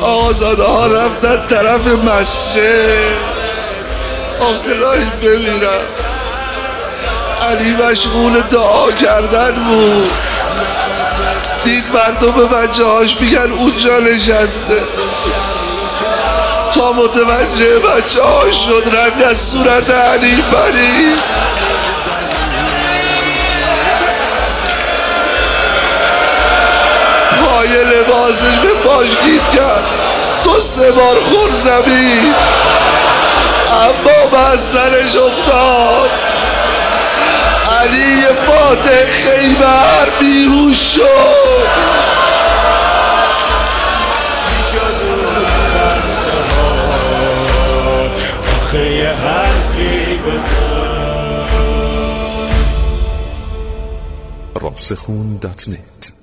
آقازاده ها رفتن طرف مسجد آخرایی بمیرم. علی مشغول دعا کردن بود، دید مردم به بچه هاش میگن اونجا نشسته، تا متوجه بچه هاش شد رنگ از صورت علی پرید. پای لباسش به پاش گیر کرد، 2-3 بار خورد زمین، اما از سرش افتاد. علی فاتح خیبر بیهوش شد. راسخون.net